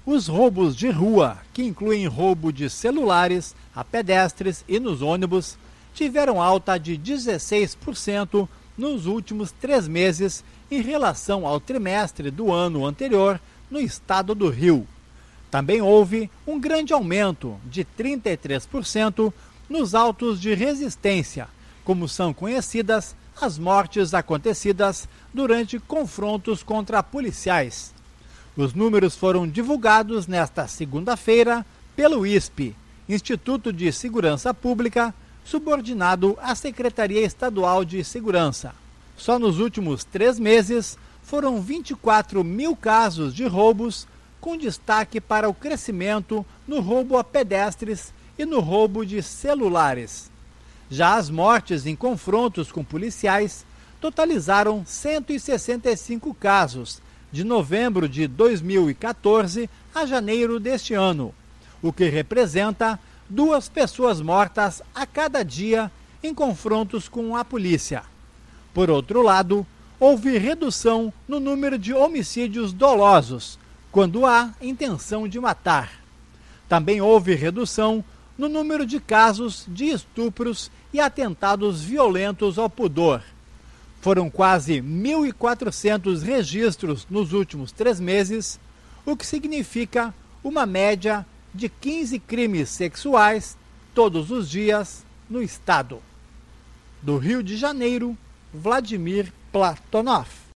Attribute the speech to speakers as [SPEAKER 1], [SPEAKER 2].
[SPEAKER 1] Os roubos de rua, que incluem roubo de celulares a pedestres e nos ônibus, tiveram alta de 16% nos últimos 3 meses em relação ao trimestre do ano anterior no estado do Rio. Também houve um grande aumento de 33% nos autos de resistência, como são conhecidas as mortes acontecidas durante confrontos contra policiais. Os números foram divulgados nesta segunda-feira pelo ISP, Instituto de Segurança Pública, subordinado à Secretaria Estadual de Segurança. Só nos últimos 3 meses foram 24 mil casos de roubos, com destaque para o crescimento no roubo a pedestres e no roubo de celulares. Já as mortes em confrontos com policiais totalizaram 165 casos, de novembro de 2014 a janeiro deste ano, o que representa 2 pessoas mortas a cada dia em confrontos com a polícia. Por outro lado, houve redução no número de homicídios dolosos, quando há intenção de matar. Também houve redução no número de casos de estupros e atentados violentos ao pudor. Foram quase 1.400 registros nos últimos 3 meses, o que significa uma média de 15 crimes sexuais todos os dias no estado. Do Rio de Janeiro, Vladimir Platonov.